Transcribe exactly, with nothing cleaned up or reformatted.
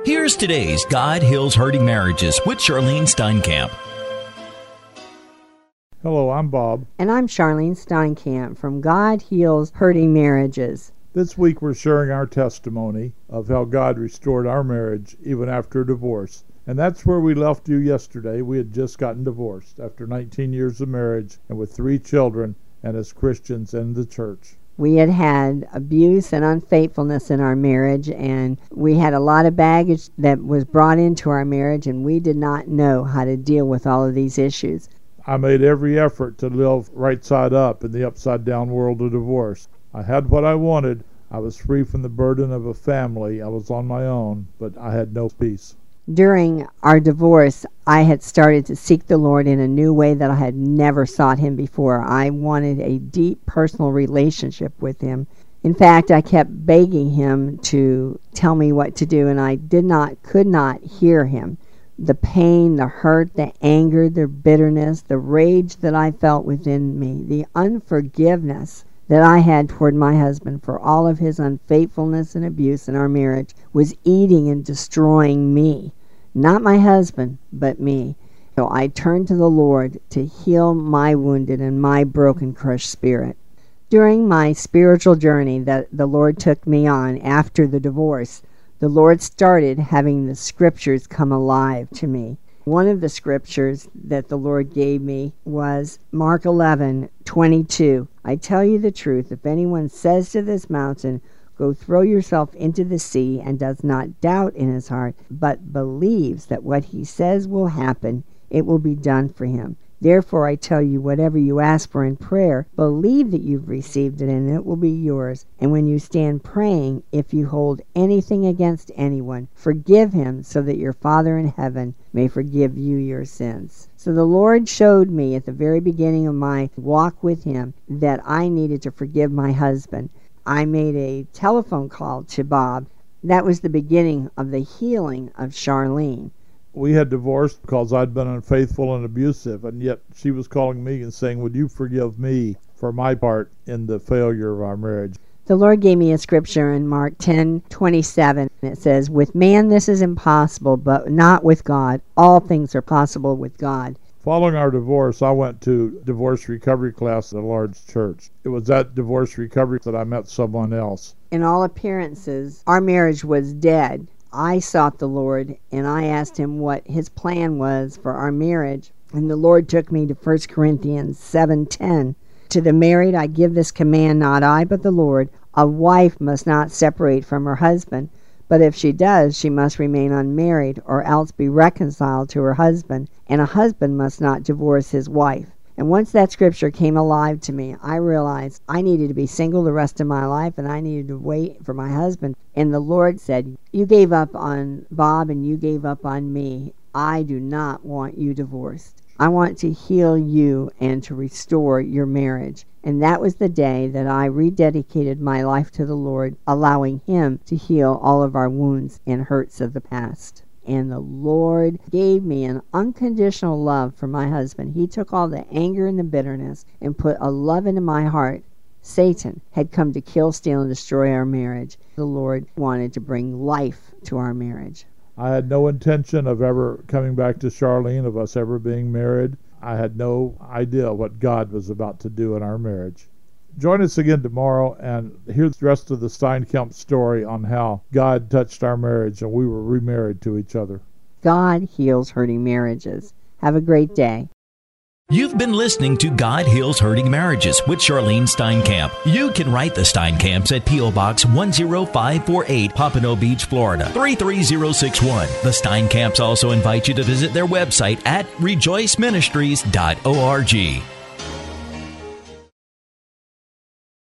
Here's today's God Heals Hurting Marriages with Charlene Steinkamp. Hello, I'm Bob. And I'm Charlene Steinkamp from God Heals Hurting Marriages. This week we're sharing our testimony of how God restored our marriage even after a divorce. And that's where we left you yesterday. We had just gotten divorced after nineteen years of marriage and with three children and as Christians in the church. We had had abuse and unfaithfulness in our marriage, and we had a lot of baggage that was brought into our marriage, and we did not know how to deal with all of these issues. I made every effort to live right side up in the upside down world of divorce. I had what I wanted. I was free from the burden of a family. I was on my own, but I had no peace. During our divorce, I had started to seek the Lord in a new way that I had never sought Him before. I wanted a deep personal relationship with Him. In fact, I kept begging Him to tell me what to do, and I did not, could not hear Him. The pain, the hurt, the anger, the bitterness, the rage that I felt within me, the unforgiveness that I had toward my husband for all of his unfaithfulness and abuse in our marriage was eating and destroying me. Not my husband, but me. So I turned to the Lord to heal my wounded and my broken, crushed spirit. During my spiritual journey that the Lord took me on after the divorce, the Lord started having the scriptures come alive to me. One of the scriptures that the Lord gave me was Mark eleven twenty-two. I tell you the truth, if anyone says to this mountain, go throw yourself into the sea, and does not doubt in his heart, but believes that what he says will happen, it will be done for him. Therefore I tell you, whatever you ask for in prayer, believe that you've received it, and it will be yours. And when you stand praying, if you hold anything against anyone, forgive him, so that your Father in heaven may forgive you your sins. So the Lord showed me at the very beginning of my walk with Him that I needed to forgive my husband. I made a telephone call to Bob. That was the beginning of the healing of Charlene. We had divorced because I'd been unfaithful and abusive, and yet she was calling me and saying, would you forgive me for my part in the failure of our marriage? The Lord gave me a scripture in Mark ten twenty-seven. It says, with man this is impossible, but not with God. All things are possible with God. Following our divorce, I went to divorce recovery class at a large church. It was at divorce recovery that I met someone else. In all appearances, our marriage was dead. I sought the Lord, and I asked Him what His plan was for our marriage. And the Lord took me to First Corinthians seven ten. To the married I give this command, not I, but the Lord. A wife must not separate from her husband, but if she does, she must remain unmarried, or else be reconciled to her husband, and a husband must not divorce his wife. And once that scripture came alive to me, I realized I needed to be single the rest of my life, and I needed to wait for my husband. And the Lord said, you gave up on Bob and you gave up on me. I do not want you divorced. I want to heal you and to restore your marriage. And that was the day that I rededicated my life to the Lord, allowing Him to heal all of our wounds and hurts of the past. And the Lord gave me an unconditional love for my husband. He took all the anger and the bitterness and put a love into my heart. Satan had come to kill, steal, and destroy our marriage. The Lord wanted to bring life to our marriage. I had no intention of ever coming back to Charlene, of us ever being married. I had no idea what God was about to do in our marriage. Join us again tomorrow and hear the rest of the Steinkamp story on how God touched our marriage and we were remarried to each other. God heals hurting marriages. Have a great day. You've been listening to God Heals Hurting Marriages with Charlene Steinkamp. You can write the Steinkamps at P O Box one zero five four eight, Pompano Beach, Florida, three three zero six one. The Steinkamps also invite you to visit their website at rejoice ministries dot org.